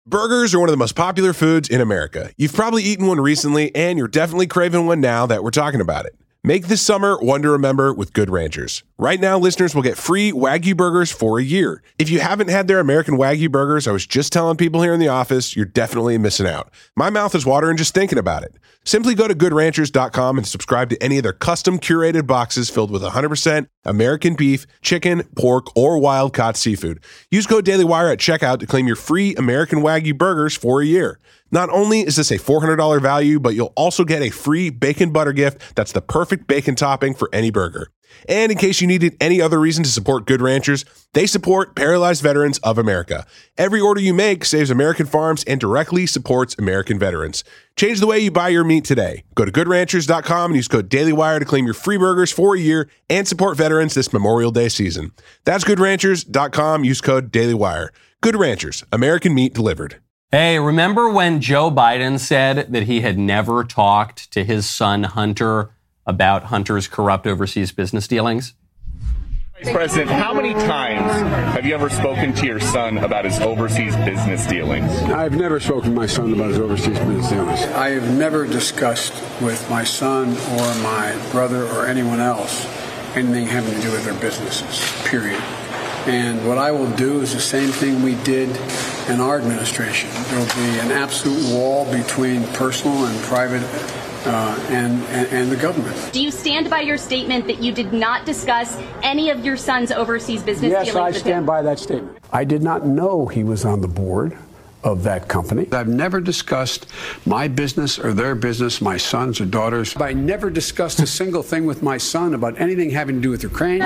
Burgers are one of the most popular foods in America. You've probably eaten one recently, and you're definitely craving one now that we're talking about it. Make this summer one to remember with Good Ranchers. Right now, listeners will get free Wagyu burgers for a year. If you haven't had their American Wagyu burgers, I was just telling people here in the office, you're definitely missing out. My mouth is watering just thinking about it. Simply go to goodranchers.com and subscribe to any of their custom curated boxes filled with 100% American beef, chicken, pork, or wild-caught seafood. Use code DailyWire at checkout to claim your free American Wagyu burgers for a year. Not only is this a $400 value, but you'll also get a free bacon butter gift that's the perfect bacon topping for any burger. And in case you needed any other reason to support Good Ranchers, they support Paralyzed Veterans of America. Every order you make saves American farms and directly supports American veterans. Change the way you buy your meat today. Go to goodranchers.com and use code DailyWire to claim your free burgers for a year and support veterans this Memorial Day season. That's goodranchers.com. Use code DailyWire. Good Ranchers, American meat delivered. Hey, remember when Joe Biden said that he had never talked to his son Hunter about Hunter's corrupt overseas business dealings? Vice President, how many times have you ever spoken to your son about his overseas business dealings? I've never spoken to my son about his overseas business dealings. I have never discussed with my son or my brother or anyone else anything having to do with their businesses, period. And what I will do is the same thing we did in our administration. There will be an absolute wall between personal and private and the government. Do you stand by your statement that you did not discuss any of your son's overseas business dealings? Yes, I stand by that statement. I did not know he was on the board of that company. I've never discussed my business or their business, my sons or daughters. I never discussed a single thing with my son about anything having to do with Ukraine.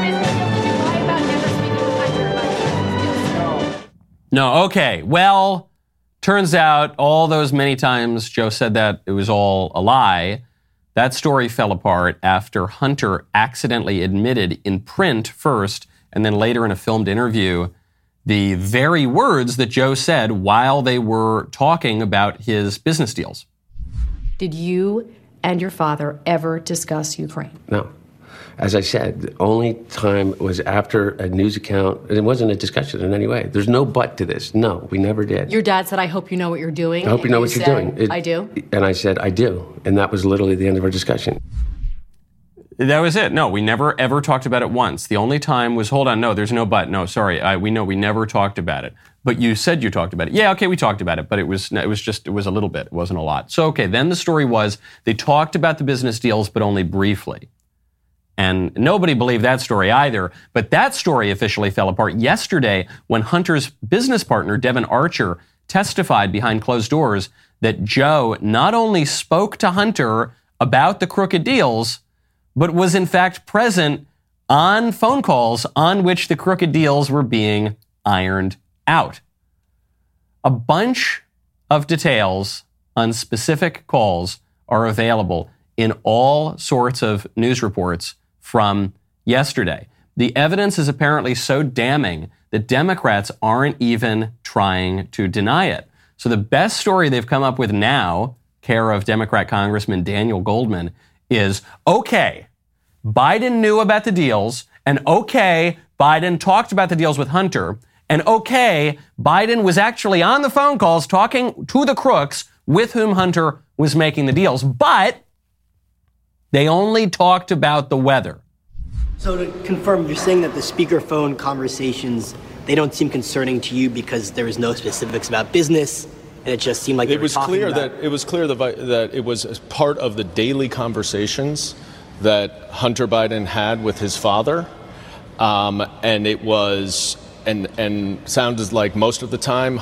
No, okay. Well, turns out all those many times Joe said that it was all a lie. That story fell apart after Hunter accidentally admitted in print first and then later in a filmed interview the very words that Joe said while they were talking about his business deals. Did you and your father ever discuss Ukraine? No. As I said, the only time was after a news account. It wasn't a discussion in any way. There's no but to this. No, we never did. Your dad said, I hope you know what you're doing. I hope you know what you're doing. I do. And I said, I do. And that was literally the end of our discussion. That was it. No, we never ever talked about it once. The only time was, hold on, no, there's no but. No, sorry, we never talked about it. But you said you talked about it. Yeah, okay, we talked about it, but it was a little bit. It wasn't a lot. So, okay, then the story was they talked about the business deals, but only briefly. And nobody believed that story either. But that story officially fell apart yesterday when Hunter's business partner, Devon Archer, testified behind closed doors that Joe not only spoke to Hunter about the crooked deals, but was in fact present on phone calls on which the crooked deals were being ironed out. A bunch of details on specific calls are available in all sorts of news reports from yesterday. The evidence is apparently so damning that Democrats aren't even trying to deny it. So the best story they've come up with now, care of Democrat Congressman Daniel Goldman, is, okay, Biden knew about the deals, and okay, Biden talked about the deals with Hunter, and okay, Biden was actually on the phone calls talking to the crooks with whom Hunter was making the deals, but they only talked about the weather. So to confirm, you're saying that the speakerphone conversations, they don't seem concerning to you because there was no specifics about business, and it just seemed like it was clear that it was part of the daily conversations that Hunter Biden had with his father, and it was and sounded like most of the time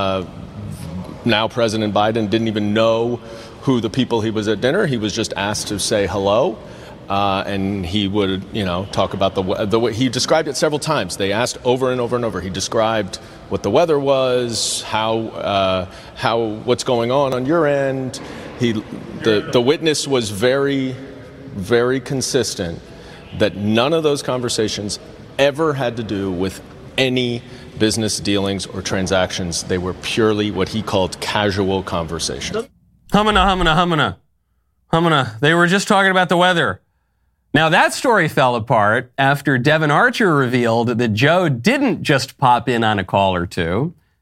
now President Biden didn't even know who the people he was at dinner. He was just asked to say hello, and he would, talk about the way he described it several times. They asked over and over and over. He described what the weather was, how what's going on your end. The witness was very, very consistent that none of those conversations ever had to do with any business dealings or transactions. They were purely what he called casual conversations. Humana. They were just talking about the weather. Now that story fell apart after Devon Archer revealed that Joe didn't just pop in on a call or two,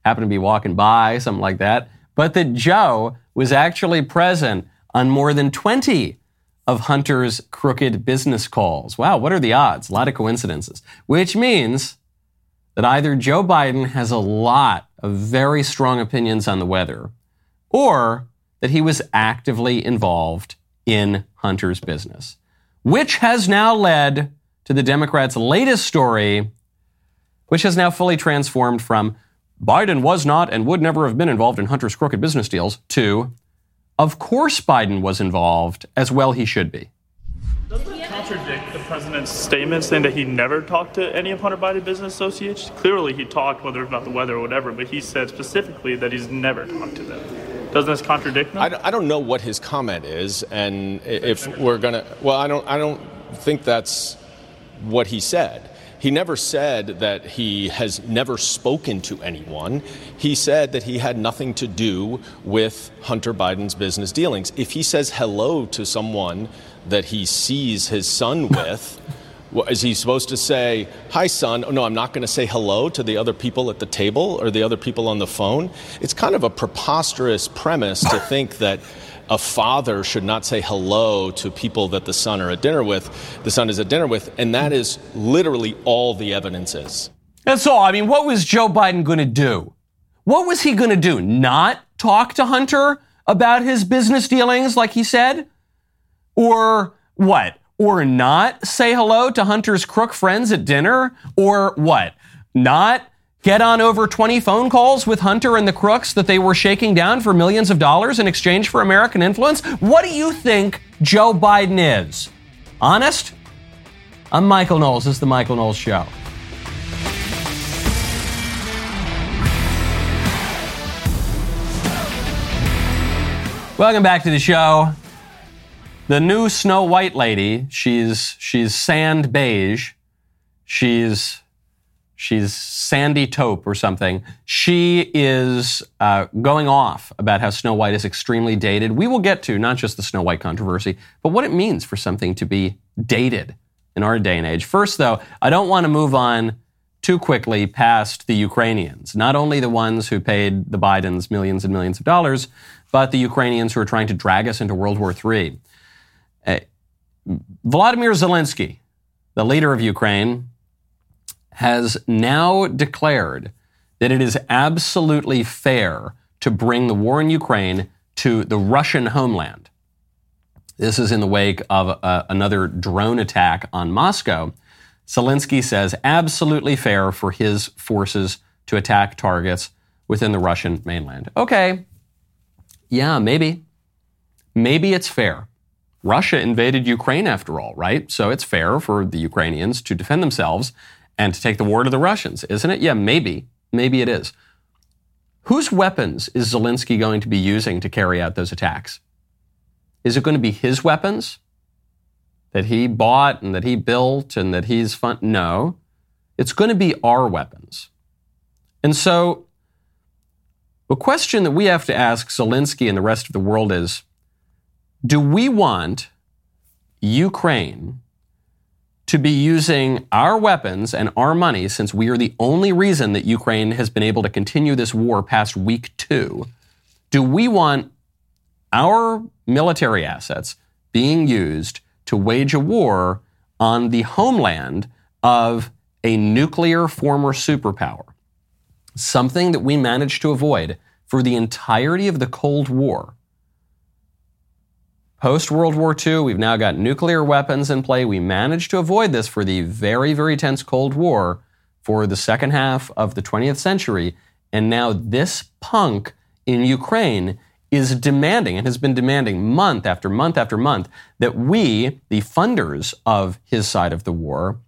happened to be walking by, something like that, but that Joe was actually present on more than 20 of Hunter's crooked business calls. Wow, what are the odds? A lot of coincidences. Which means that either Joe Biden has a lot of very strong opinions on the weather, or that he was actively involved in Hunter's business, which has now led to the Democrats' latest story, which has now fully transformed from Biden was not and would never have been involved in Hunter's crooked business deals to, of course Biden was involved, as well he should be. Doesn't that contradict the president's statement saying that he never talked to any of Hunter Biden's business associates? Clearly he talked, whether it's about the weather or whatever, but he said specifically that he's never talked to them. Doesn't this contradict them? I don't know what his comment is, and if we're going to... Well, I don't think that's what he said. He never said that he has never spoken to anyone. He said that he had nothing to do with Hunter Biden's business dealings. If he says hello to someone that he sees his son with, is he supposed to say, hi, son? Oh, no, I'm not going to say hello to the other people at the table or the other people on the phone. It's kind of a preposterous premise to think that a father should not say hello to people that the son is at dinner with, and that is literally all the evidence is. That's all. I mean, what was Joe Biden going to do? What was he going to do? Not talk to Hunter about his business dealings like he said? Or what? Or not say hello to Hunter's crook friends at dinner? Or what? Not get on over 20 phone calls with Hunter and the crooks that they were shaking down for millions of dollars in exchange for American influence? What do you think Joe Biden is? Honest? I'm Michael Knowles. This is The Michael Knowles Show. Welcome back to the show. The new Snow White lady, she's sand beige. She's Sandy Taupe or something. She is going off about how Snow White is extremely dated. We will get to not just the Snow White controversy, but what it means for something to be dated in our day and age. First, though, I don't want to move on too quickly past the Ukrainians, not only the ones who paid the Bidens millions and millions of dollars, but the Ukrainians who are trying to drag us into World War III. Vladimir Zelensky, the leader of Ukraine, has now declared that it is absolutely fair to bring the war in Ukraine to the Russian homeland. This is in the wake of another drone attack on Moscow. Zelensky says absolutely fair for his forces to attack targets within the Russian mainland. Okay, yeah, maybe. Maybe it's fair. Russia invaded Ukraine after all, right? So it's fair for the Ukrainians to defend themselves and to take the war to the Russians, isn't it? Yeah, maybe. Maybe it is. Whose weapons is Zelensky going to be using to carry out those attacks? Is it going to be his weapons that he bought and that he built and that he's No. It's going to be our weapons. And so the question that we have to ask Zelensky and the rest of the world is, do we want Ukraine to be using our weapons and our money, since we are the only reason that Ukraine has been able to continue this war past week 2? Do we want our military assets being used to wage a war on the homeland of a nuclear former superpower? Something that we managed to avoid for the entirety of the Cold War. Post-World War II, we've now got nuclear weapons in play. We managed to avoid this for the very, very tense Cold War for the second half of the 20th century. And now this punk in Ukraine is demanding, and has been demanding month after month after month, that we, the funders of his side of the war,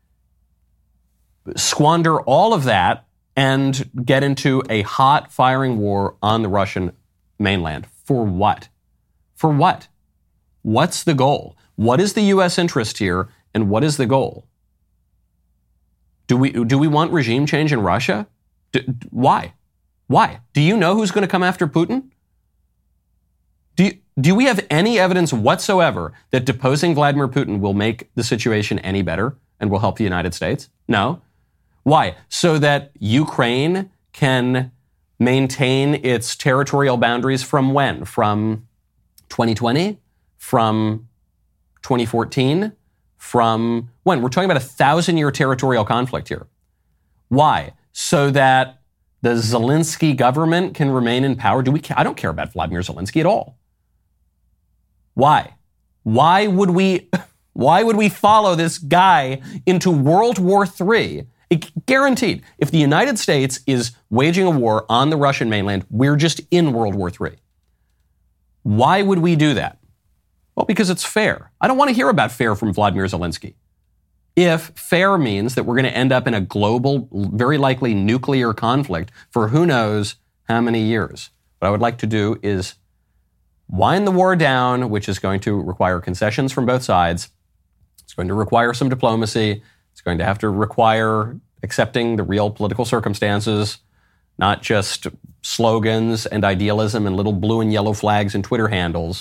squander all of that and get into a hot firing war on the Russian mainland. For what? For what? What's the goal? What is the U.S. interest here, and what is the goal? Do we want regime change in Russia? Why? Why? Do you know who's going to come after Putin? Do we have any evidence whatsoever that deposing Vladimir Putin will make the situation any better and will help the United States? No. Why? So that Ukraine can maintain its territorial boundaries from when? From 2020? From 2014? From when? We're talking about a 1,000-year territorial conflict here. Why? So that the Zelensky government can remain in power? I don't care about Vladimir Zelensky at all. Why? Why would we follow this guy into World War III? Guaranteed. If the United States is waging a war on the Russian mainland, we're just in World War III. Why would we do that? Well, because it's fair. I don't want to hear about fair from Vladimir Zelensky. If fair means that we're going to end up in a global, very likely nuclear conflict for who knows how many years. What I would like to do is wind the war down, which is going to require concessions from both sides. It's going to require some diplomacy. It's going to have to require accepting the real political circumstances, not just slogans and idealism and little blue and yellow flags and Twitter handles.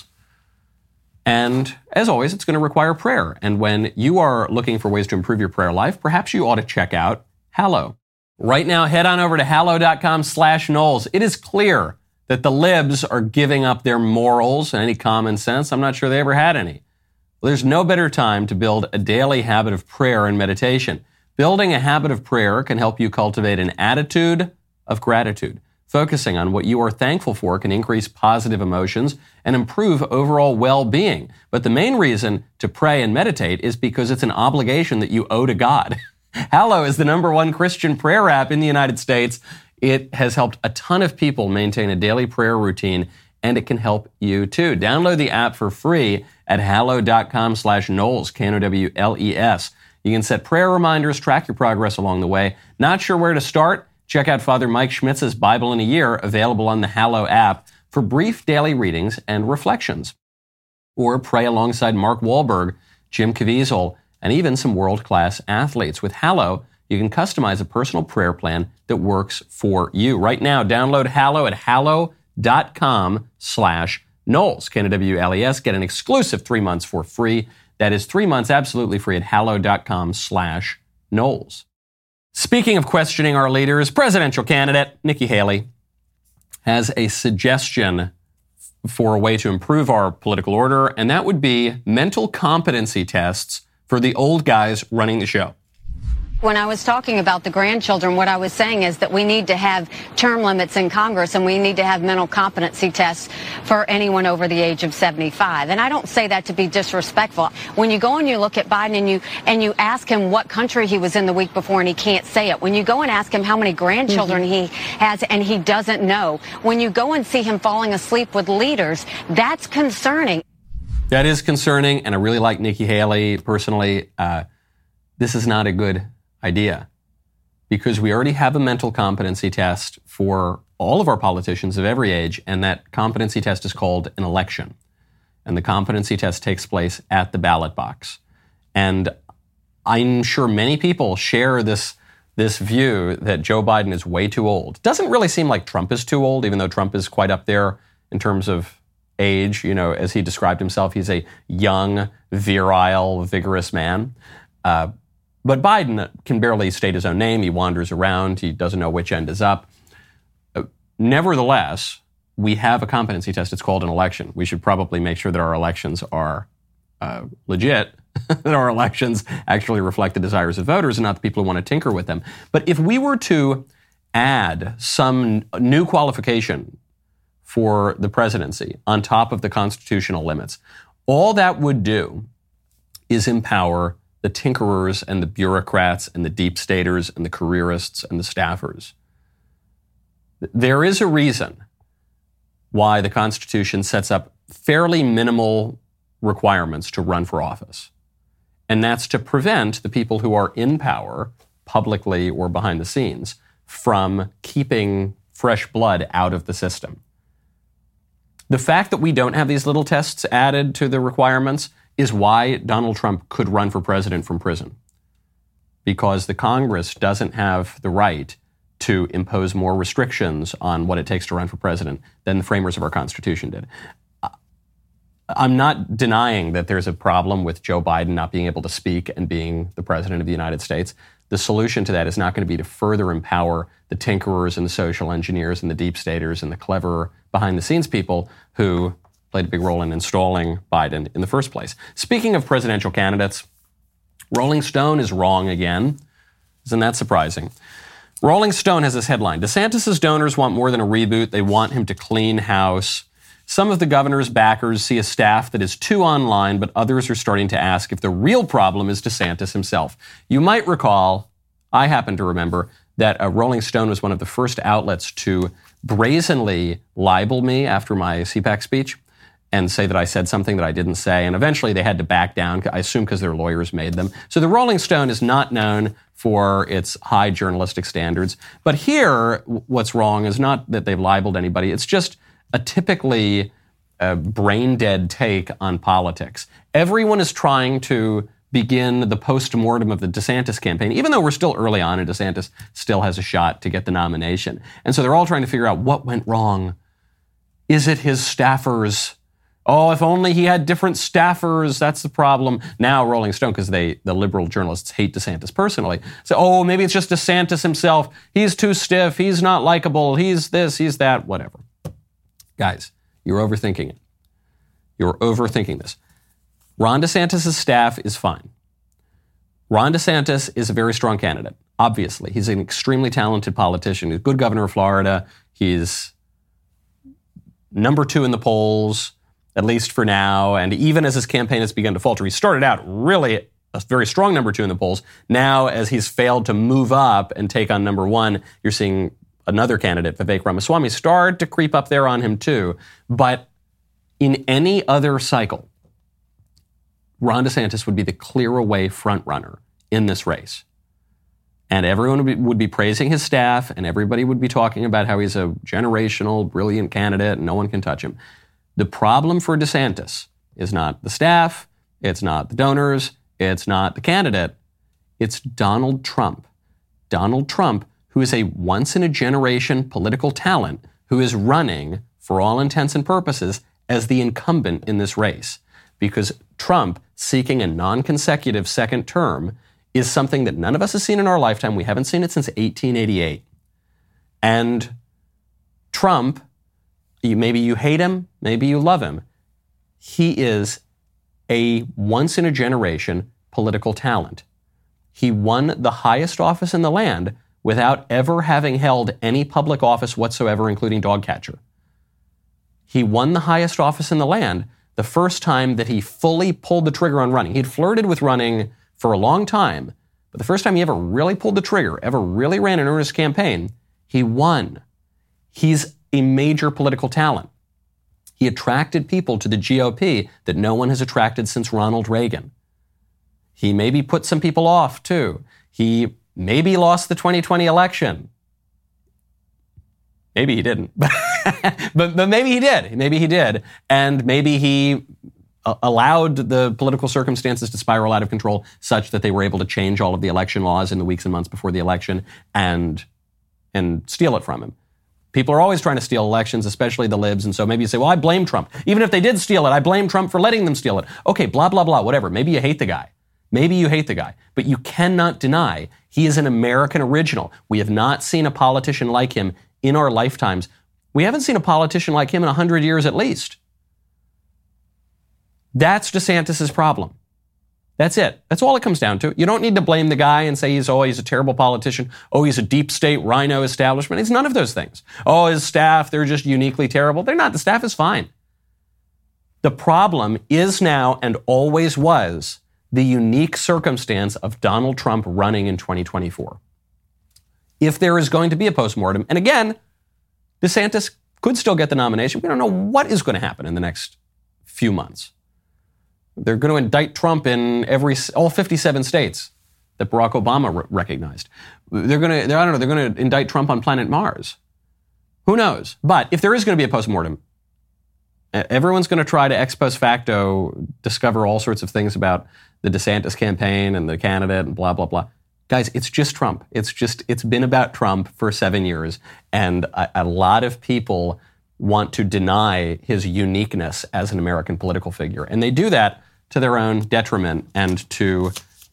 And as always, it's going to require prayer. And when you are looking for ways to improve your prayer life, perhaps you ought to check out Hallow. Right now, head on over to hallow.com/Knowles. It is clear that the libs are giving up their morals and any common sense. I'm not sure they ever had any. Well, there's no better time to build a daily habit of prayer and meditation. Building a habit of prayer can help you cultivate an attitude of gratitude. Focusing on what you are thankful for can increase positive emotions and improve overall well-being. But the main reason to pray and meditate is because it's an obligation that you owe to God. Hallow is the #1 Christian prayer app in the United States. It has helped a ton of people maintain a daily prayer routine, and it can help you too. Download the app for free at hallow.com/Knowles, Knowles. You can set prayer reminders, track your progress along the way. Not sure where to start? Check out Father Mike Schmitz's Bible in a Year, available on the Hallow app for brief daily readings and reflections. Or pray alongside Mark Wahlberg, Jim Caviezel, and even some world-class athletes. With Hallow, you can customize a personal prayer plan that works for you. Right now, download Hallow at hallow.com/Knowles, Knowles. Get an exclusive 3 months for free. That is 3 months absolutely free at hallow.com/Knowles. Speaking of questioning our leaders, presidential candidate Nikki Haley has a suggestion for a way to improve our political order, and that would be mental competency tests for the old guys running the show. When I was talking about the grandchildren, what I was saying is that we need to have term limits in Congress, and we need to have mental competency tests for anyone over the age of 75. And I don't say that to be disrespectful. When you go and you look at Biden and you ask him what country he was in the week before and he can't say it. When you go and ask him how many grandchildren he has and he doesn't know. When you go and see him falling asleep with leaders, that's concerning. That is concerning, and I really like Nikki Haley personally. This is not a good idea, because we already have a mental competency test for all of our politicians of every age, and that competency test is called an election. And the competency test takes place at the ballot box. And I'm sure many people share this view that Joe Biden is way too old. It doesn't really seem like Trump is too old, even though Trump is quite up there in terms of age. You know, as he described himself, he's a young, virile, vigorous man. But Biden can barely state his own name. He wanders around. He doesn't know which end is up. Nevertheless, we have a competency test. It's called an election. We should probably make sure that our elections are legit, that our elections actually reflect the desires of voters and not the people who want to tinker with them. But if we were to add some new qualification for the presidency on top of the constitutional limits, all that would do is empower the tinkerers and the bureaucrats and the deep staters and the careerists and the staffers. There is a reason why the Constitution sets up fairly minimal requirements to run for office. And that's to prevent the people who are in power, publicly or behind the scenes, from keeping fresh blood out of the system. The fact that we don't have these little tests added to the requirements is why Donald Trump could run for president from prison. Because the Congress doesn't have the right to impose more restrictions on what it takes to run for president than the framers of our Constitution did. I'm not denying that there's a problem with Joe Biden not being able to speak and being the president of the United States. the solution to that is not going to be to further empower the tinkerers and the social engineers and the deep staters and the clever behind-the-scenes people who played a big role in installing Biden in the first place. Speaking of presidential candidates, Rolling Stone is wrong again. Isn't that surprising? Rolling Stone has this headline: DeSantis' donors want more than a reboot. They want him to clean house. Some of the governor's backers see a staff that is too online, but others are starting to ask if the real problem is DeSantis himself. You might recall, I happen to remember, that Rolling Stone was one of the first outlets to brazenly libel me after my CPAC speech and say that I said something that I didn't say. And eventually they had to back down, I assume because their lawyers made them. So the Rolling Stone is not known for its high journalistic standards. But here, what's wrong is not that they've libeled anybody. It's just a typically brain-dead take on politics. Everyone is trying to begin the post-mortem of the DeSantis campaign, even though we're still early on and DeSantis still has a shot to get the nomination. And so they're all trying to figure out what went wrong. Is it his staffers? Oh, if only he had different staffers, that's the problem. Now Rolling Stone, because the liberal journalists hate DeSantis personally, say, oh, maybe it's just DeSantis himself. He's too stiff. He's not likable. He's this, he's that, whatever. Guys, you're overthinking it. You're overthinking this. Ron DeSantis' staff is fine. Ron DeSantis is a very strong candidate, obviously. He's an extremely talented politician. He's a good governor of Florida. He's number 2 in the polls, at least for now. And even as his campaign has begun to falter, he started out really a very strong number 2 in the polls. Now, as he's failed to move up and take on number 1, you're seeing another candidate, Vivek Ramaswamy, start to creep up there on him too. But in any other cycle, Ron DeSantis would be the clear away front runner in this race. And everyone would be praising his staff, and everybody would be talking about how he's a generational, brilliant candidate and no one can touch him. The problem for DeSantis is not the staff, it's not the donors, it's not the candidate, it's Donald Trump. Donald Trump, who is a once-in-a-generation political talent, who is running, for all intents and purposes, as the incumbent in this race. Because Trump seeking a non-consecutive second term is something that none of us have seen in our lifetime. We haven't seen it since 1888. And Trump, maybe you hate him, maybe you love him. He is a once-in-a-generation political talent. He won the highest office in the land without ever having held any public office whatsoever, including dog catcher. He won the highest office in the land the first time that he fully pulled the trigger on running. He'd flirted with running for a long time, but the first time he ever really pulled the trigger, ever really ran an earnest campaign, he won. He's a major political talent. He attracted people to the GOP that no one has attracted since Ronald Reagan. He maybe put some people off, too. He maybe lost the 2020 election. Maybe he didn't. but maybe he did. Maybe he did. And maybe he allowed the political circumstances to spiral out of control such that they were able to change all of the election laws in the weeks and months before the election and steal it from him. People are always trying to steal elections, especially the libs. And so maybe you say, well, I blame Trump. Even if they did steal it, I blame Trump for letting them steal it. Okay, blah, blah, blah, whatever. Maybe you hate the guy. Maybe you hate the guy. But you cannot deny he is an American original. We have not seen a politician like him in our lifetimes. We haven't seen a politician like him in 100 years at least. That's DeSantis' problem. That's it. That's all it comes down to. You don't need to blame the guy and say he's a terrible politician. Oh, he's a deep state rhino establishment. He's none of those things. Oh, his staff, they're just uniquely terrible. They're not. The staff is fine. The problem is now and always was the unique circumstance of Donald Trump running in 2024. If there is going to be a postmortem, and again, DeSantis could still get the nomination. We don't know what is going to happen in the next few months. They're going to indict Trump in all 57 states that Barack Obama recognized. They're going to indict Trump on planet Mars. Who knows? But if there is going to be a postmortem, everyone's going to try to ex post facto discover all sorts of things about the DeSantis campaign and the candidate and blah, blah, blah. Guys, it's just Trump. It's been about Trump for 7 years. And a lot of people want to deny his uniqueness as an American political figure. And they do that to their own detriment and to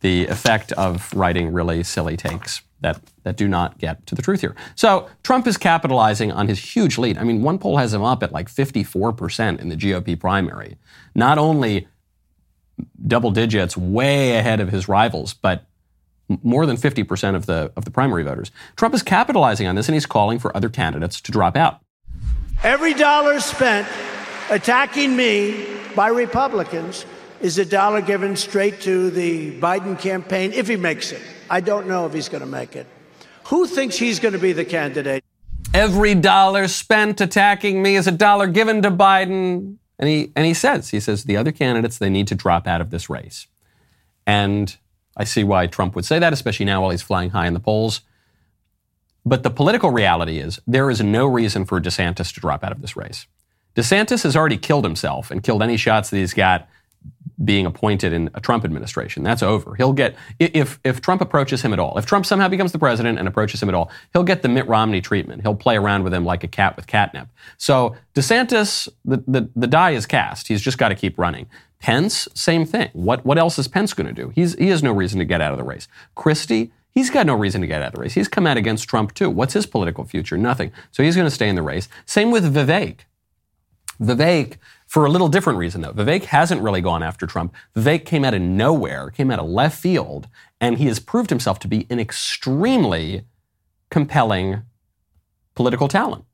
the effect of writing really silly takes that do not get to the truth here. So Trump is capitalizing on his huge lead. I mean, one poll has him up at like 54% in the GOP primary. Not only double digits, way ahead of his rivals, but more than 50% of the primary voters. Trump is capitalizing on this, and he's calling for other candidates to drop out. Every dollar spent attacking me by Republicans is a dollar given straight to the Biden campaign if he makes it. I don't know if he's going to make it. Who thinks he's going to be the candidate? Every dollar spent attacking me is a dollar given to Biden. And he says the other candidates, they need to drop out of this race. And I see why Trump would say that, especially now while he's flying high in the polls. But the political reality is there is no reason for DeSantis to drop out of this race. DeSantis has already killed himself and killed any shots that he's got being appointed in a Trump administration. That's over. He'll get, if Trump approaches him at all, if Trump somehow becomes the president and approaches him at all, he'll get the Mitt Romney treatment. He'll play around with him like a cat with catnip. So DeSantis, the die is cast. He's just got to keep running. Pence, same thing. What else is Pence going to do? He has no reason to get out of the race. Christie, he's got no reason to get out of the race. He's come out against Trump too. What's his political future? Nothing. So he's going to stay in the race. Same with Vivek. Vivek, for a little different reason though. Vivek hasn't really gone after Trump. Vivek came out of nowhere, came out of left field, and he has proved himself to be an extremely compelling political talent.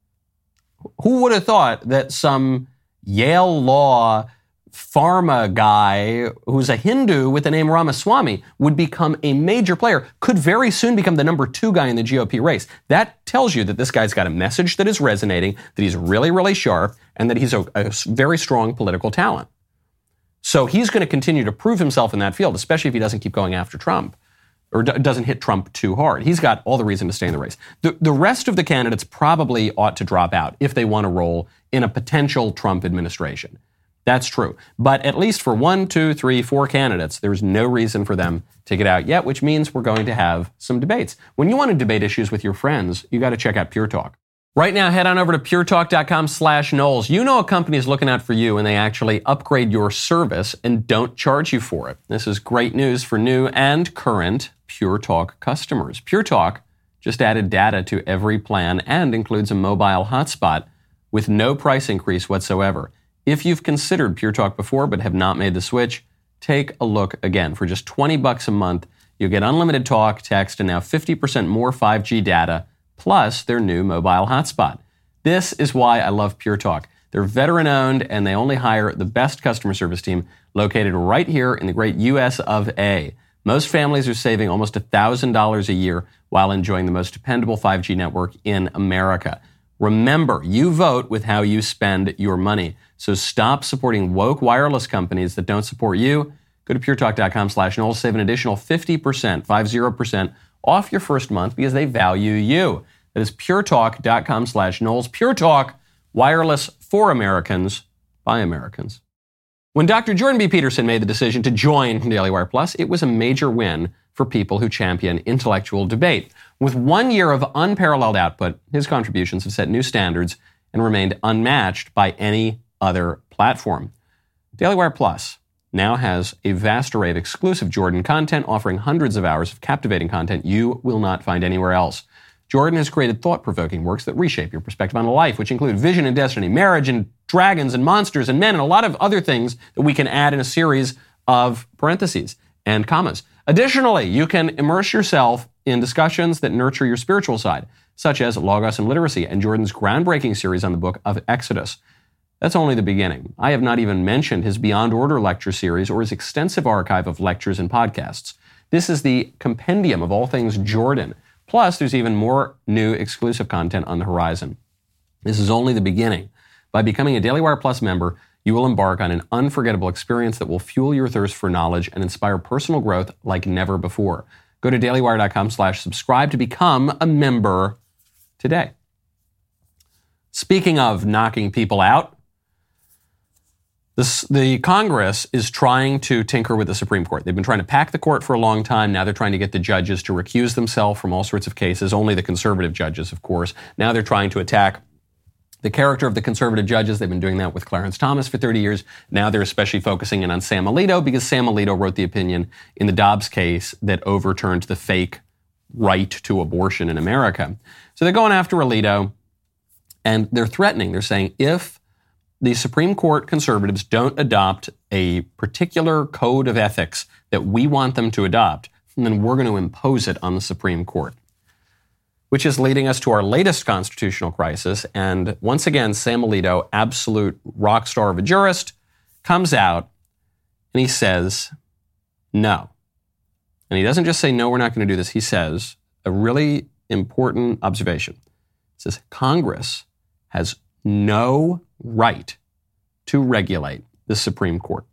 Who would have thought that some Yale Law pharma guy who's a Hindu with the name Ramaswamy would become a major player, could very soon become the number 2 guy in the GOP race. That tells you that this guy's got a message that is resonating, that he's really, really sharp, and that he's a very strong political talent. So he's going to continue to prove himself in that field, especially if he doesn't keep going after Trump or doesn't hit Trump too hard. He's got all the reason to stay in the race. The rest of the candidates probably ought to drop out if they want to roll in a potential Trump administration. That's true. But at least for 1, 2, 3, 4 candidates, there's no reason for them to get out yet, which means we're going to have some debates. When you want to debate issues with your friends, you got to check out Pure Talk. Right now, head on over to puretalk.com/Knowles. You know a company is looking out for you and they actually upgrade your service and don't charge you for it. This is great news for new and current Pure Talk customers. Pure Talk just added data to every plan and includes a mobile hotspot with no price increase whatsoever. If you've considered Pure Talk before but have not made the switch, take a look again. For just $20 a month, you'll get unlimited talk, text, and now 50% more 5G data, plus their new mobile hotspot. This is why I love Pure Talk. They're veteran-owned, and they only hire the best customer service team located right here in the great U.S. of A. Most families are saving almost $1,000 a year while enjoying the most dependable 5G network in America. Remember, you vote with how you spend your money. So stop supporting woke wireless companies that don't support you. Go to puretalk.com/Knowles. Save an additional 50% off your first month because they value you. That is puretalk.com/Knowles. Pure Talk, wireless for Americans, by Americans. When Dr. Jordan B. Peterson made the decision to join Daily Wire Plus, it was a major win for people who champion intellectual debate. With 1 year of unparalleled output, his contributions have set new standards and remained unmatched by any other platform. Daily Wire Plus now has a vast array of exclusive Jordan content, offering hundreds of hours of captivating content you will not find anywhere else. Jordan has created thought-provoking works that reshape your perspective on life, which include vision and destiny, marriage and dragons and monsters and men, and a lot of other things that we can add in a series of parentheses and commas. Additionally, you can immerse yourself in discussions that nurture your spiritual side, such as Logos and Literacy and Jordan's groundbreaking series on the book of Exodus. That's only the beginning. I have not even mentioned his Beyond Order lecture series or his extensive archive of lectures and podcasts. This is the compendium of all things Jordan. Plus, there's even more new exclusive content on the horizon. This is only the beginning. By becoming a Daily Wire Plus member, you will embark on an unforgettable experience that will fuel your thirst for knowledge and inspire personal growth like never before. Go to dailywire.com/subscribe to become a member today. Speaking of knocking people out, the Congress is trying to tinker with the Supreme Court. They've been trying to pack the court for a long time. Now they're trying to get the judges to recuse themselves from all sorts of cases, only the conservative judges, of course. Now they're trying to attack the character of the conservative judges. They've been doing that with Clarence Thomas for 30 years. Now they're especially focusing in on Sam Alito because Sam Alito wrote the opinion in the Dobbs case that overturned the fake right to abortion in America. So they're going after Alito, and they're threatening. They're saying if the Supreme Court conservatives don't adopt a particular code of ethics that we want them to adopt, then we're going to impose it on the Supreme Court. Which is leading us to our latest constitutional crisis. And once again, Sam Alito, absolute rock star of a jurist, comes out and he says, no. And he doesn't just say, no, we're not going to do this. He says a really important observation. He says, Congress has no right to regulate the Supreme Court.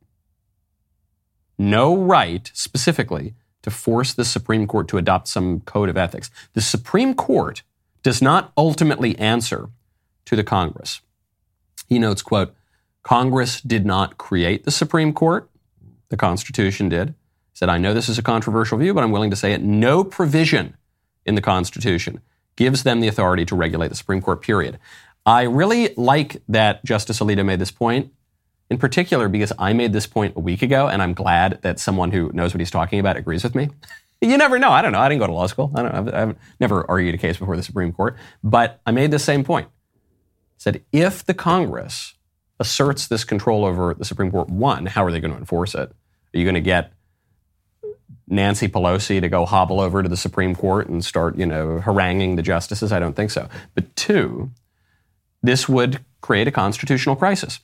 No right, specifically, to force the Supreme Court to adopt some code of ethics. The Supreme Court does not ultimately answer to the Congress. He notes, quote, Congress did not create the Supreme Court. The Constitution did. He said, I know this is a controversial view, but I'm willing to say it. No provision in the Constitution gives them the authority to regulate the Supreme Court, period. I really like that Justice Alito made this point, in particular because I made this point a week ago, and I'm glad that someone who knows what he's talking about agrees with me. You never know. I don't know. I didn't go to law school. I've never argued a case before the Supreme Court. But I made the same point. I said, if the Congress asserts this control over the Supreme Court, one, how are they going to enforce it? Are you going to get Nancy Pelosi to go hobble over to the Supreme Court and start, haranguing the justices? I don't think so. But two, this would create a constitutional crisis.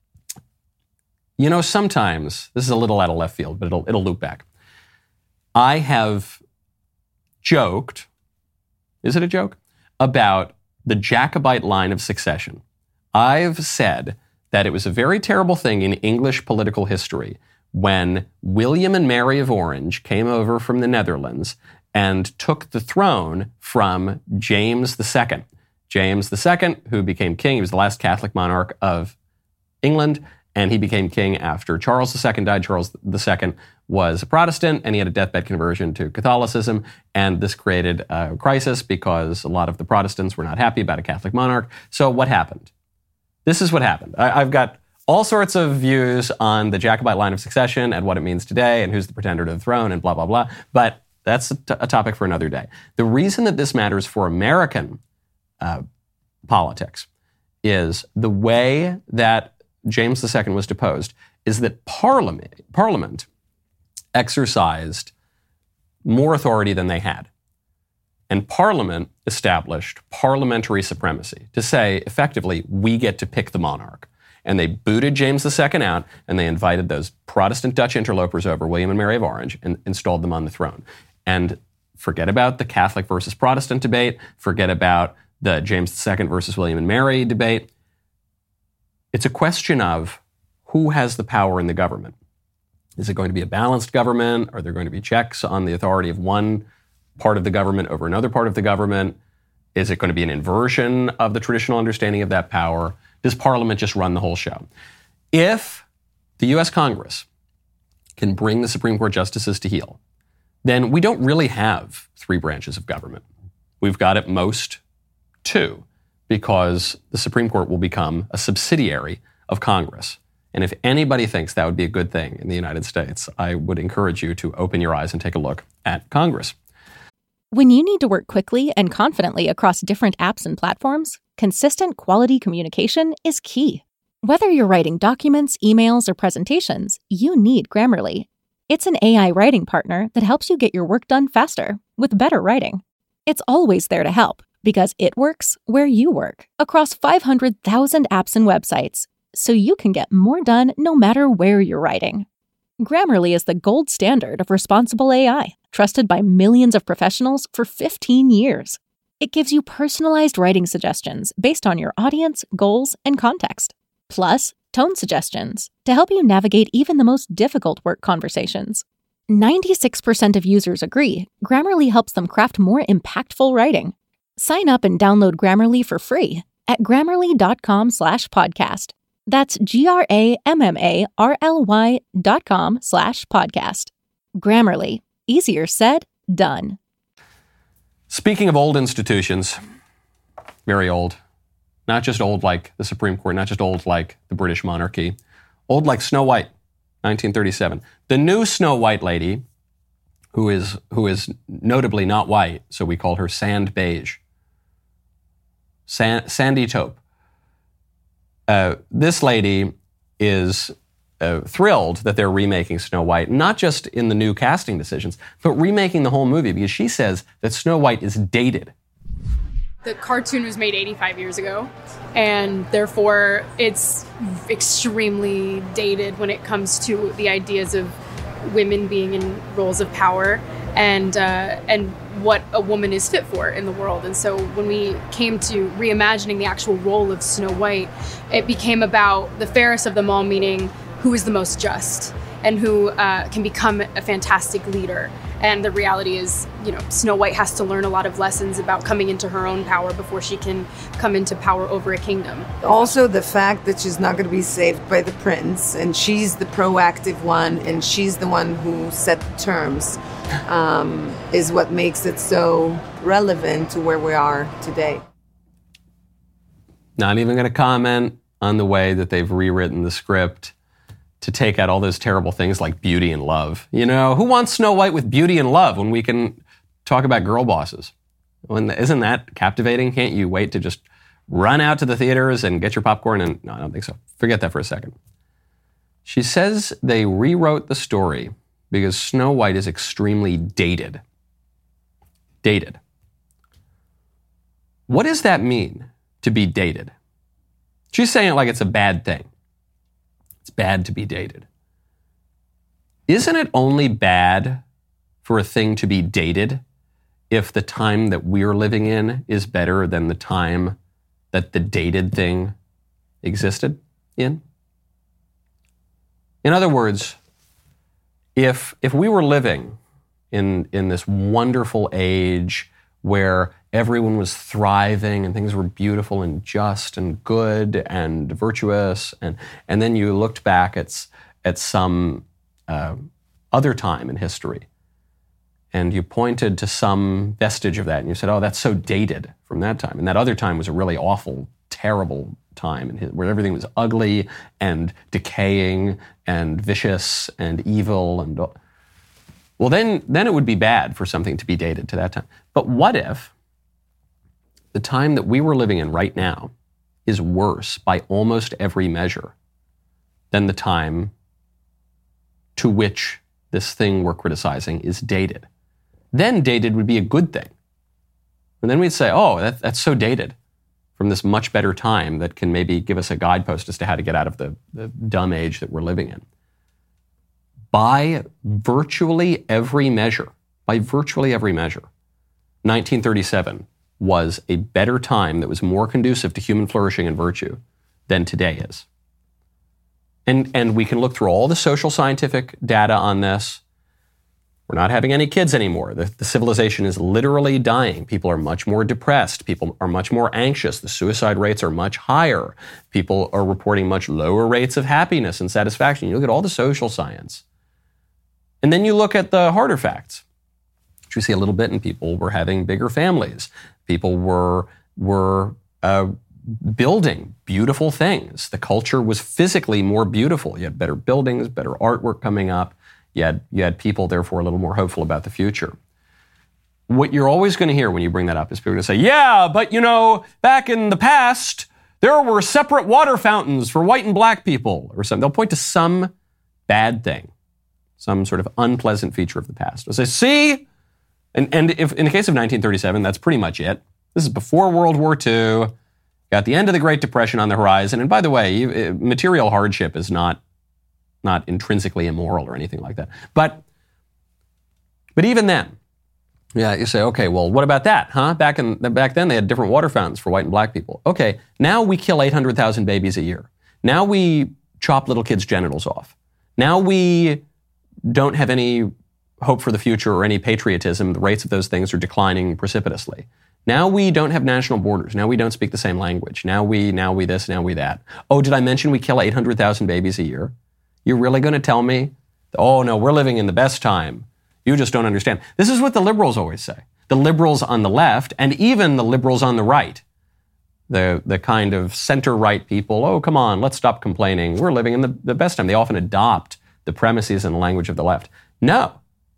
Sometimes, this is a little out of left field, but it'll loop back. I have joked, is it a joke, about the Jacobite line of succession. I've said that it was a very terrible thing in English political history when William and Mary of Orange came over from the Netherlands and took the throne from James II. James II, who became king, he was the last Catholic monarch of England, and he became king after Charles II died. Charles II was a Protestant, and he had a deathbed conversion to Catholicism. And this created a crisis because a lot of the Protestants were not happy about a Catholic monarch. So what happened? This is what happened. I've got all sorts of views on the Jacobite line of succession and what it means today and who's the pretender to the throne and blah, blah, blah. But that's a topic for another day. The reason that this matters for American politics is the way that James II was deposed is that Parliament exercised more authority than they had. And Parliament established parliamentary supremacy to say, effectively, we get to pick the monarch. And they booted James II out, and they invited those Protestant Dutch interlopers over, William and Mary of Orange, and installed them on the throne. And forget about the Catholic versus Protestant debate. Forget about the James II versus William and Mary debate. It's a question of who has the power in the government. Is it going to be a balanced government? Are there going to be checks on the authority of one part of the government over another part of the government? Is it going to be an inversion of the traditional understanding of that power? Does Parliament just run the whole show? If the U.S. Congress can bring the Supreme Court justices to heel, then we don't really have three branches of government. We've got at most two, because the Supreme Court will become a subsidiary of Congress. And if anybody thinks that would be a good thing in the United States, I would encourage you to open your eyes and take a look at Congress. When you need to work quickly and confidently across different apps and platforms, consistent quality communication is key. Whether you're writing documents, emails, or presentations, you need Grammarly. It's an AI writing partner that helps you get your work done faster with better writing. It's always there to help, because it works where you work, across 500,000 apps and websites, so you can get more done no matter where you're writing. Grammarly is the gold standard of responsible AI, trusted by millions of professionals for 15 years. It gives you personalized writing suggestions based on your audience, goals, and context, plus tone suggestions to help you navigate even the most difficult work conversations. 96% of users agree Grammarly helps them craft more impactful writing. Sign up and download Grammarly for free at Grammarly.com/podcast. That's GRAMARLY.com/podcast. Grammarly. Easier said, done. Speaking of old institutions, very old, Not just old like the Supreme Court, not just old like the British monarchy. Old like Snow White, 1937. The new Snow White lady, who is notably not white, so we call her sand beige. Sandy taupe. This lady is thrilled that they're remaking Snow White, not just in the new casting decisions, but remaking the whole movie, because she says that Snow White is dated. The cartoon was made 85 years ago, and therefore it's extremely dated when it comes to the ideas of women being in roles of power and what a woman is fit for in the world. And so when we came to reimagining the actual role of Snow White, it became about the fairest of them all, meaning who is the most just and who can become a fantastic leader. And the reality is, Snow White has to learn a lot of lessons about coming into her own power before she can come into power over a kingdom. Also, the fact that she's not going to be saved by the prince, and she's the proactive one, and she's the one who set the terms, is what makes it so relevant to where we are today. Not even going to comment on the way that they've rewritten the script to take out all those terrible things like beauty and love. Who wants Snow White with beauty and love when we can talk about girl bosses? Isn't that captivating? Can't you wait to just run out to the theaters and get your popcorn? And no, I don't think so. Forget that for a second. She says they rewrote the story because Snow White is extremely dated. Dated. What does that mean, to be dated? She's saying it like it's a bad thing. It's bad to be dated. Isn't it only bad for a thing to be dated if the time that we're living in is better than the time that the dated thing existed in? In other words, if we were living in this wonderful age where everyone was thriving and things were beautiful and just and good and virtuous, and then you looked back at some other time in history and you pointed to some vestige of that and you said, oh, that's so dated from that time. And that other time was a really awful, terrible time where everything was ugly and decaying and vicious and evil. And well, then it would be bad for something to be dated to that time. But what if the time that we were living in right now is worse by almost every measure than the time to which this thing we're criticizing is dated? Then dated would be a good thing. And then we'd say, oh, that's so dated from this much better time that can maybe give us a guidepost as to how to get out of the dumb age that we're living in. By virtually every measure, 1937 was a better time that was more conducive to human flourishing and virtue than today is. And we can look through all the social scientific data on this. We're not having any kids anymore. The civilization is literally dying. People are much more depressed. People are much more anxious. The suicide rates are much higher. People are reporting much lower rates of happiness and satisfaction. You look at all the social science. And then you look at the harder facts, which we see a little bit in people were having bigger families. People were building beautiful things. The culture was physically more beautiful. You had better buildings, better artwork coming up. You had people, therefore, a little more hopeful about the future. What you're always going to hear when you bring that up is people going to say, yeah, but back in the past, there were separate water fountains for white and black people or something. They'll point to some bad thing, some sort of unpleasant feature of the past. They'll say, see? And if in the case of 1937, that's pretty much it. This is before World War II. Got the end of the Great Depression on the horizon. And by the way, material hardship is not intrinsically immoral or anything like that. But even then, you say, okay, well, what about that, huh? Back then, they had different water fountains for white and black people. Okay, now we kill 800,000 babies a year. Now we chop little kids' genitals off. Now we don't have any hope for the future or any patriotism. The rates of those things are declining precipitously. Now we don't have national borders. Now we don't speak the same language. Now we this, now we that. Oh, did I mention we kill 800,000 babies a year? You're really going to tell me, oh no, we're living in the best time. You just don't understand. This is what the liberals always say. The liberals on the left and even the liberals on the right the kind of center-right people, oh, come on, let's stop complaining. We're living in the best time. They often adopt the premises and the language of the left. No.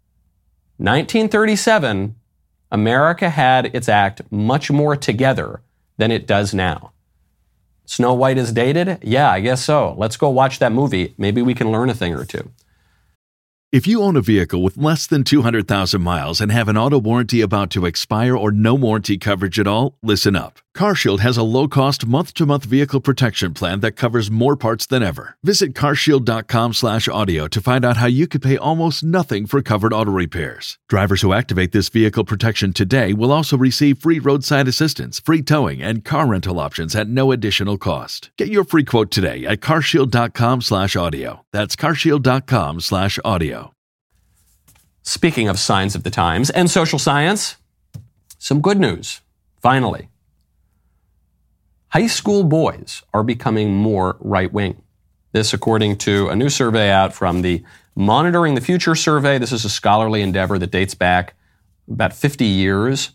1937, America had its act much more together than it does now. Snow White is dated? Yeah, I guess so. Let's go watch that movie. Maybe we can learn a thing or two. If you own a vehicle with less than 200,000 miles and have an auto warranty about to expire or no warranty coverage at all, listen up. CarShield has a low-cost month-to-month vehicle protection plan that covers more parts than ever. Visit carshield.com/audio to find out how you could pay almost nothing for covered auto repairs. Drivers who activate this vehicle protection today will also receive free roadside assistance, free towing, and car rental options at no additional cost. Get your free quote today at carshield.com/audio. That's carshield.com/audio. Speaking of signs of the times and social science, some good news, finally. High school boys are becoming more right-wing. This according to a new survey out from the Monitoring the Future survey. This is a scholarly endeavor that dates back about 50 years.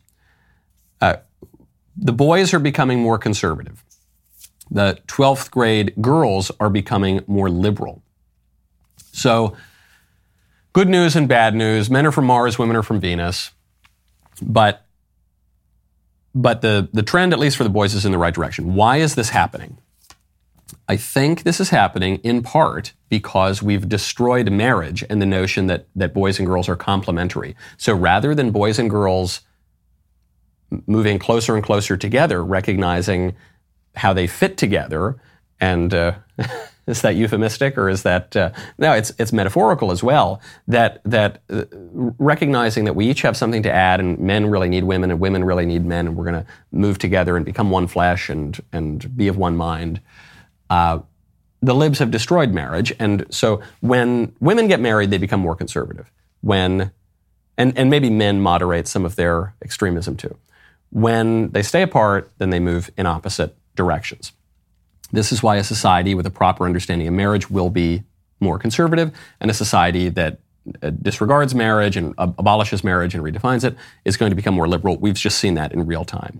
The boys are becoming more conservative. The 12th grade girls are becoming more liberal. So, good news and bad news. Men are from Mars, women are from Venus. But the trend, at least for the boys, is in the right direction. Why is this happening? I think this is happening in part because we've destroyed marriage and the notion that boys and girls are complementary. So rather than boys and girls moving closer and closer together, recognizing how they fit together, and is that euphemistic or is that no? It's metaphorical as well. That recognizing that we each have something to add, and men really need women, and women really need men, and we're going to move together and become one flesh and be of one mind. The libs have destroyed marriage, and so when women get married, they become more conservative. And maybe men moderate some of their extremism too. When they stay apart, then they move in opposite directions. This is why a society with a proper understanding of marriage will be more conservative, and a society that disregards marriage and abolishes marriage and redefines it is going to become more liberal. We've just seen that in real time.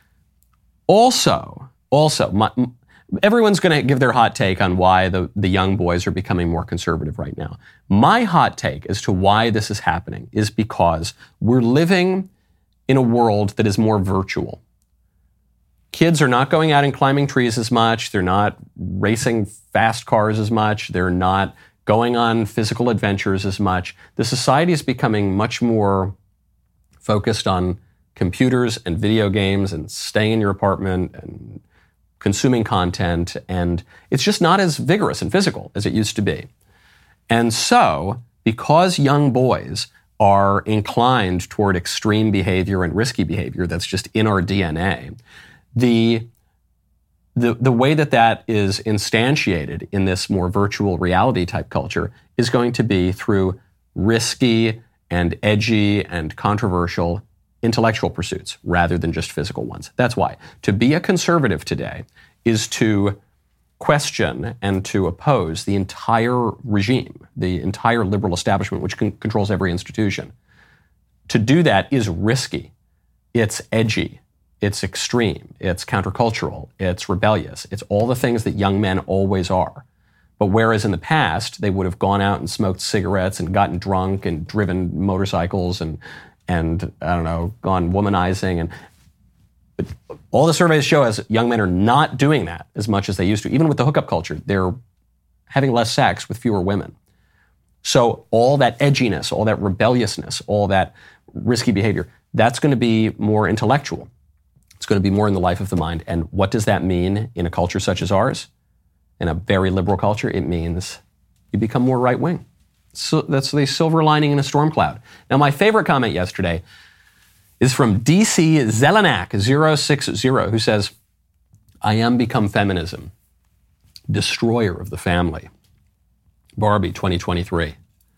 Also, everyone's going to give their hot take on why the young boys are becoming more conservative right now. My hot take as to why this is happening is because we're living in a world that is more virtual. Kids are not going out and climbing trees as much. They're not racing fast cars as much. They're not going on physical adventures as much. The society is becoming much more focused on computers and video games and staying in your apartment and consuming content. And it's just not as vigorous and physical as it used to be. And so, because young boys are inclined toward extreme behavior and risky behavior that's just in our DNA, the way that is instantiated in this more virtual reality type culture is going to be through risky and edgy and controversial intellectual pursuits rather than just physical ones. That's why. To be a conservative today is to question and to oppose the entire regime, the entire liberal establishment which controls every institution. To do that is risky. It's edgy. It's extreme, it's countercultural, it's rebellious. It's all the things that young men always are. But whereas in the past, they would have gone out and smoked cigarettes and gotten drunk and driven motorcycles and I don't know, gone womanizing. But all the surveys show us young men are not doing that as much as they used to. Even with the hookup culture, they're having less sex with fewer women. So all that edginess, all that rebelliousness, all that risky behavior, that's going to be more intellectual. It's going to be more in the life of the mind. And what does that mean in a culture such as ours? In a very liberal culture, it means you become more right-wing. So that's the silver lining in a storm cloud. Now, my favorite comment yesterday is from DC Zelenak 060, who says, I am become feminism, destroyer of the family. Barbie 2023.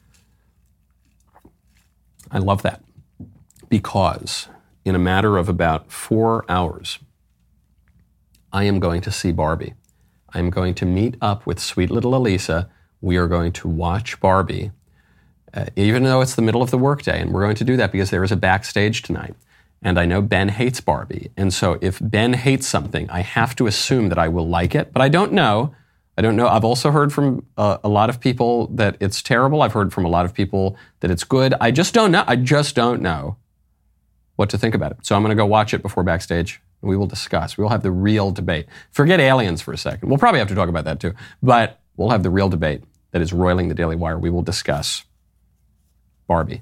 I love that because in a matter of about 4 hours, I am going to see Barbie. I am going to meet up with sweet little Elisa. We are going to watch Barbie, even though it's the middle of the workday. And we're going to do that because there is a backstage tonight. And I know Ben hates Barbie. And so if Ben hates something, I have to assume that I will like it. But I don't know. I've also heard from a lot of people that it's terrible. I've heard from a lot of people that it's good. I just don't know what to think about it. So I'm going to go watch it before Backstage. And we will discuss. We will have the real debate. Forget aliens for a second. We'll probably have to talk about that too. But we'll have the real debate that is roiling the Daily Wire. We will discuss Barbie.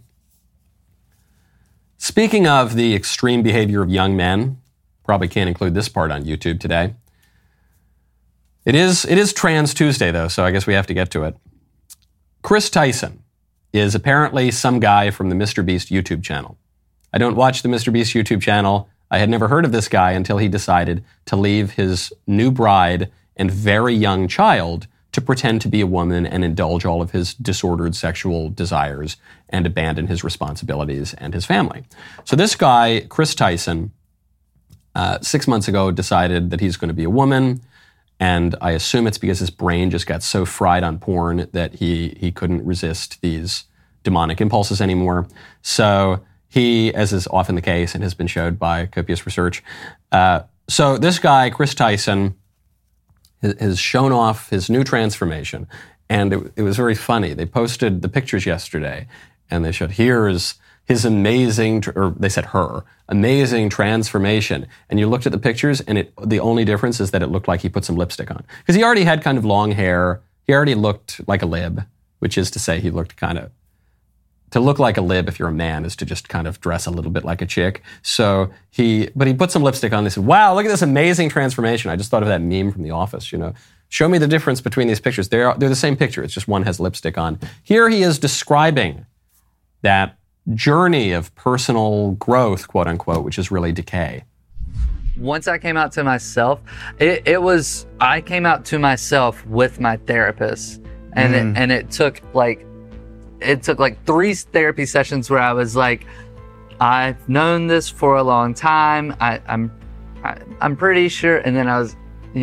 Speaking of the extreme behavior of young men, probably can't include this part on YouTube today. It is Trans Tuesday, though, so I guess we have to get to it. Chris Tyson is apparently some guy from the Mr. Beast YouTube channel. I don't watch the Mr. Beast YouTube channel. I had never heard of this guy until he decided to leave his new bride and very young child to pretend to be a woman and indulge all of his disordered sexual desires and abandon his responsibilities and his family. So this guy, Chris Tyson, 6 months ago decided that he's going to be a woman, and I assume it's because his brain just got so fried on porn that he couldn't resist these demonic impulses anymore. So he, as is often the case and has been showed by copious research, so this guy, Chris Tyson, has shown off his new transformation. And it was very funny. They posted the pictures yesterday, and they showed, here's his amazing, or they said her, amazing transformation. And you looked at the pictures, and the only difference is that it looked like he put some lipstick on. Because he already had kind of long hair. He already looked like a lib, which is to say he looked kind of, to look like a lib if you're a man is to just kind of dress a little bit like a chick. So but he put some lipstick on. They said, wow, look at this amazing transformation. I just thought of that meme from The Office, Show me the difference between these pictures. They're the same picture. It's just one has lipstick on. Here he is describing that journey of personal growth, quote unquote, which is really decay. Once I came out to myself, I came out to myself with my therapist. And it took like 3 therapy sessions where I was like, I've known this for a long time. I'm pretty sure. And then I was,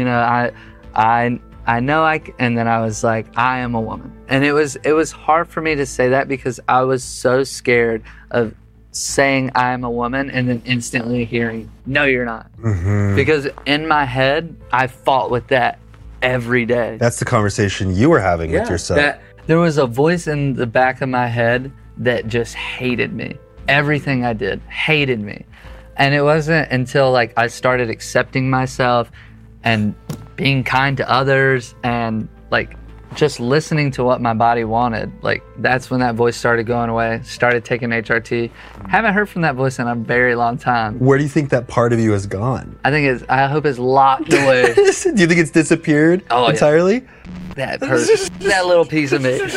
and then I was like, I am a woman. And it was hard for me to say that because I was so scared of saying I am a woman and then instantly hearing, no, you're not. Mm-hmm. Because in my head, I fought with that every day. That's the conversation you were having with yourself. There was a voice in the back of my head that just hated me. Everything I did hated me. And it wasn't until I started accepting myself and being kind to others and just listening to what my body wanted. That's when that voice started going away. Started taking HRT. Haven't heard from that voice in a very long time. Where do you think that part of you has gone? I hope it's locked away. Do you think it's disappeared entirely? That person, that little piece of me.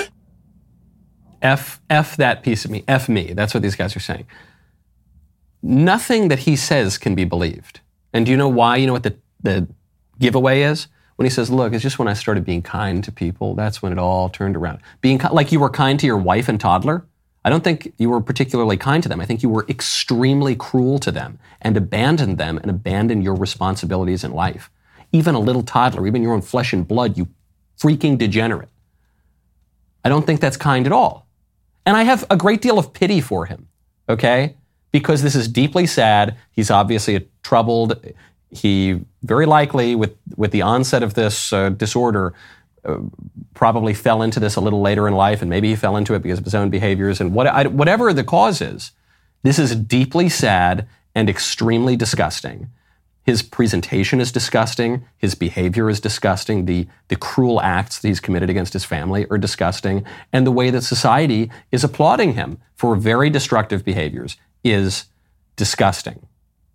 F that piece of me. F me. That's what these guys are saying. Nothing that he says can be believed. And do you know why? You know what the giveaway is? When he says, look, it's just when I started being kind to people, that's when it all turned around. Like you were kind to your wife and toddler. I don't think you were particularly kind to them. I think you were extremely cruel to them and abandoned them and abandoned your responsibilities in life. Even a little toddler, even your own flesh and blood, you freaking degenerate. I don't think that's kind at all. And I have a great deal of pity for him, okay? Because this is deeply sad. He's obviously troubled. He very likely, with the onset of this disorder, probably fell into this a little later in life, and maybe he fell into it because of his own behaviors. And whatever the cause is, this is deeply sad and extremely disgusting. His presentation is disgusting. His behavior is disgusting. The cruel acts that he's committed against his family are disgusting. And the way that society is applauding him for very destructive behaviors is disgusting.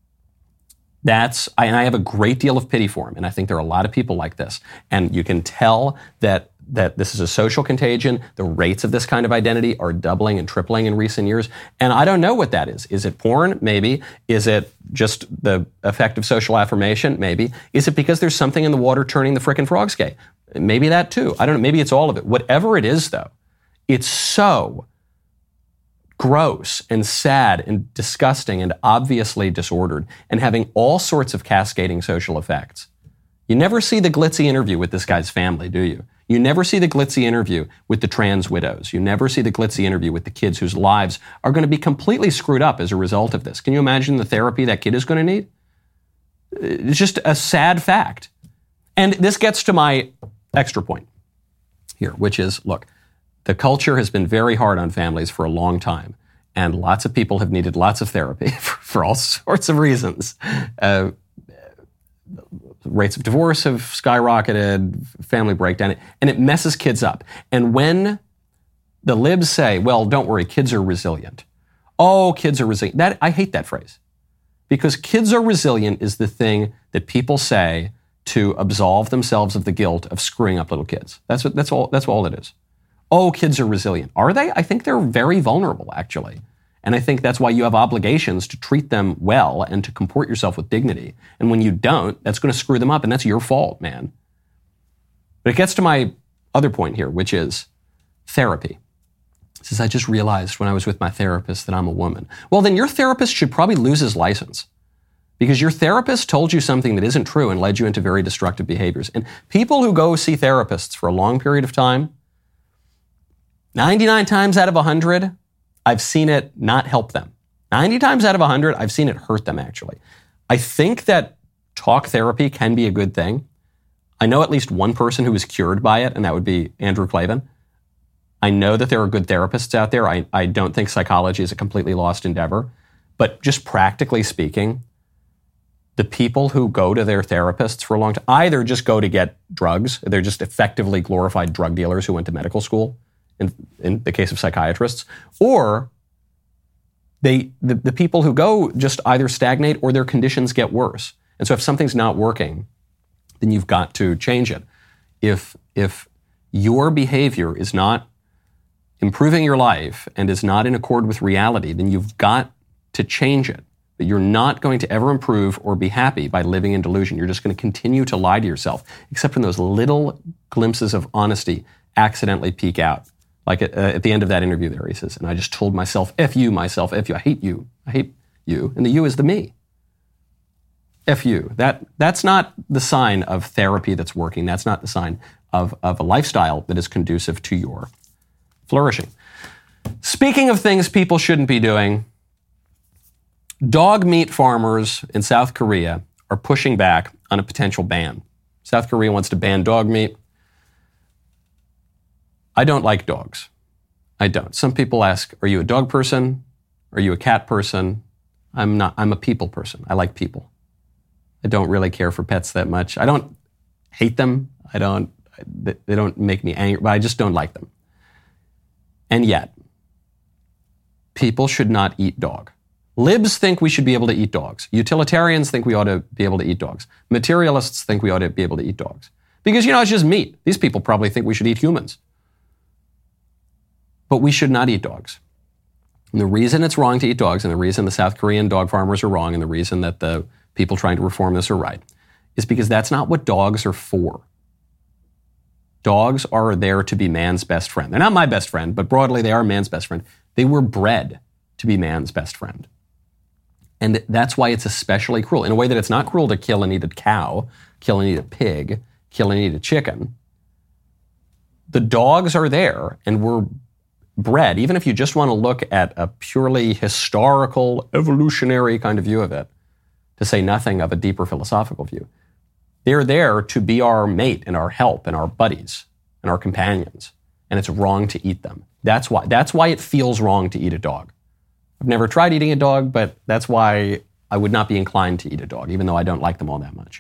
And I have a great deal of pity for him. And I think there are a lot of people like this. And you can tell that this is a social contagion. The rates of this kind of identity are doubling and tripling in recent years. And I don't know what that is. Is it porn? Maybe. Is it just the effect of social affirmation? Maybe. Is it because there's something in the water turning the frickin' frogs gay? Maybe that too. I don't know. Maybe it's all of it. Whatever it is, though, it's so gross and sad and disgusting and obviously disordered and having all sorts of cascading social effects. You never see the glitzy interview with this guy's family, do you? You never see the glitzy interview with the trans widows. You never see the glitzy interview with the kids whose lives are going to be completely screwed up as a result of this. Can you imagine the therapy that kid is going to need? It's just a sad fact. And this gets to my extra point here, which is, look, the culture has been very hard on families for a long time. And lots of people have needed lots of therapy for all sorts of reasons. Rates of divorce have skyrocketed, family breakdown, and it messes kids up. And when the libs say, well, don't worry, kids are resilient. Oh, kids are resilient. I hate that phrase. Because kids are resilient is the thing that people say to absolve themselves of the guilt of screwing up little kids. That's all it is. Oh, kids are resilient. Are they? I think they're very vulnerable, actually. And I think that's why you have obligations to treat them well and to comport yourself with dignity. And when you don't, that's going to screw them up, and that's your fault, man. But it gets to my other point here, which is therapy. It says, I just realized when I was with my therapist that I'm a woman. Well, then your therapist should probably lose his license, because your therapist told you something that isn't true and led you into very destructive behaviors. And people who go see therapists for a long period of time, 99 times out of 100, I've seen it not help them. 90 times out of 100, I've seen it hurt them, actually. I think that talk therapy can be a good thing. I know at least one person who was cured by it, and that would be Andrew Klavan. I know that there are good therapists out there. I don't think psychology is a completely lost endeavor. But just practically speaking, the people who go to their therapists for a long time either just go to get drugs. They're just effectively glorified drug dealers who went to medical school, in the case of psychiatrists, or the people who go just either stagnate or their conditions get worse. And so if something's not working, then you've got to change it. If your behavior is not improving your life and is not in accord with reality, then you've got to change it. But you're not going to ever improve or be happy by living in delusion. You're just going to continue to lie to yourself, except when those little glimpses of honesty accidentally peek out. Like at the end of that interview there, he says, and I just told myself, F you, I hate you. And the you is the me. F you. That's not the sign of therapy that's working. That's not the sign of a lifestyle that is conducive to your flourishing. Speaking of things people shouldn't be doing, dog meat farmers in South Korea are pushing back on a potential ban. South Korea wants to ban dog meat. I don't like dogs. I don't. Some people ask, are you a dog person? Are you a cat person? I'm not. I'm a people person. I like people. I don't really care for pets that much. I don't hate them. They don't make me angry, but I just don't like them. And yet, people should not eat dog. Libs think we should be able to eat dogs. Utilitarians think we ought to be able to eat dogs. Materialists think we ought to be able to eat dogs. Because, it's just meat. These people probably think we should eat humans. But we should not eat dogs. And the reason it's wrong to eat dogs, and the reason the South Korean dog farmers are wrong, and the reason that the people trying to reform this are right, is because that's not what dogs are for. Dogs are there to be man's best friend. They're not my best friend, but broadly they are man's best friend. They were bred to be man's best friend. And that's why it's especially cruel, in a way that it's not cruel to kill and eat a cow, kill and eat a pig, kill and eat a chicken. The dogs are there and were bred, even if you just want to look at a purely historical, evolutionary kind of view of it, to say nothing of a deeper philosophical view. They're there to be our mate and our help and our buddies and our companions. And it's wrong to eat them. That's why it feels wrong to eat a dog. I've never tried eating a dog, but that's why I would not be inclined to eat a dog, even though I don't like them all that much.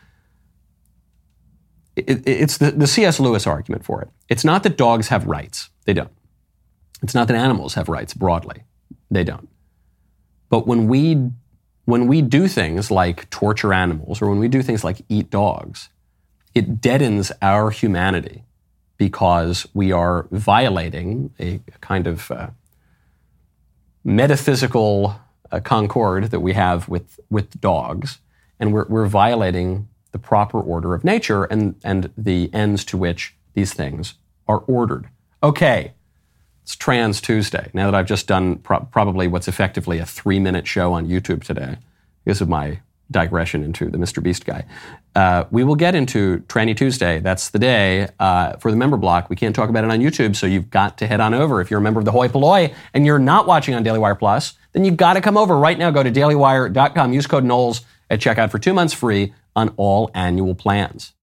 It's the C.S. Lewis argument for it. It's not that dogs have rights. They don't. It's not that animals have rights broadly. They don't. But when we do things like torture animals, or when we do things like eat dogs, it deadens our humanity because we are violating a kind of metaphysical concord that we have with dogs, and we're violating the proper order of nature and the ends to which these things are ordered. Okay. It's Trans Tuesday. Now that I've just done probably what's effectively a 3-minute show on YouTube today because of my digression into the Mr. Beast guy. We will get into Tranny Tuesday. That's the day for the member block. We can't talk about it on YouTube, so you've got to head on over. If you're a member of the Hoi Polloi and you're not watching on Daily Wire Plus, then you've got to come over right now. Go to dailywire.com. Use code Knowles at checkout for 2 months free on all annual plans.